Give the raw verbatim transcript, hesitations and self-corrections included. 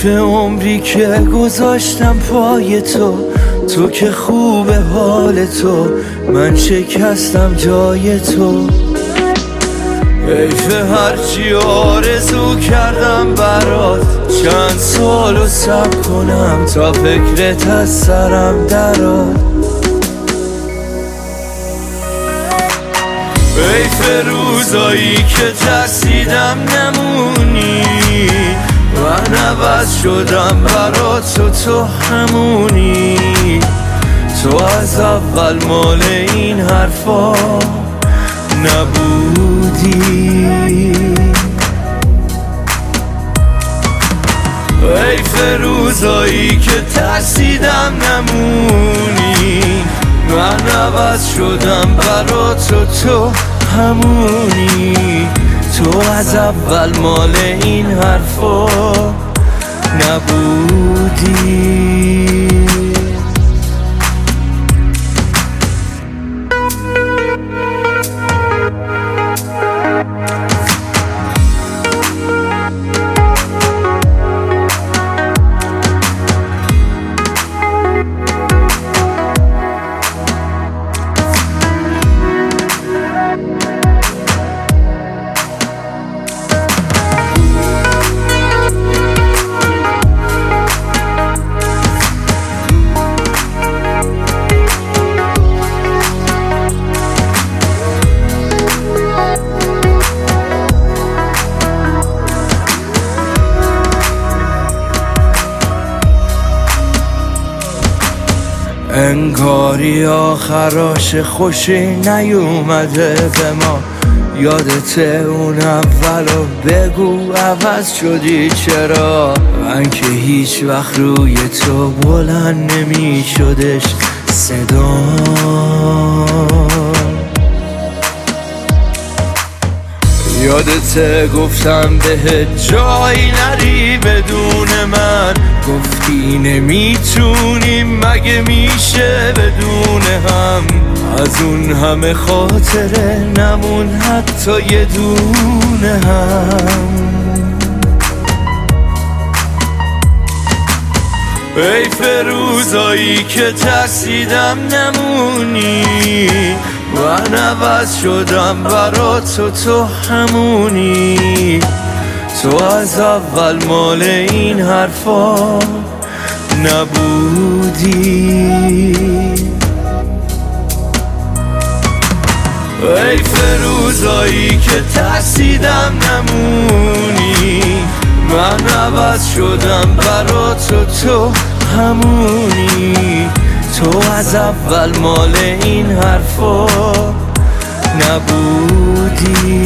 حیف عمری که گذاشتم پای تو، تو که خوب حال تو، من شکستم جای تو. حیف هرچی آرزو کردم برات، چند سالو صبر کنم تا فکرت از سرم درات. حیف روزایی که ترسیدم نمونی، من عوض شدم برات تو، تو همونی. تو از اول مال این حرفا نبودی. حیف روزایی که ترسیدم نمونی، من عوض شدم برات تو، تو همونی. تو از اول مال این حرفا نبودی. انگاری آخراش خوشی نیومده به ما، یادته اون اولو بگو عوض شدی چرا. من که هیچ وقت روی تو بلند نمی شدش صدا. یادته گفتم بهت جایی نری بدون من، گفتی نمیتونیم مگه میشه بدون هم. از اون همه خاطره نمون حتی یه دونه هم. حیف روزایی که ترسیدم نمونی، من عوض شدم برات تو، تو همونی. تو از اول مال این حرفا نبودی. حیف روزایی که ترسیدم نمونی، من عوض شدم برات تو، تو همونی. تو از اول مال این حرفا نبودی.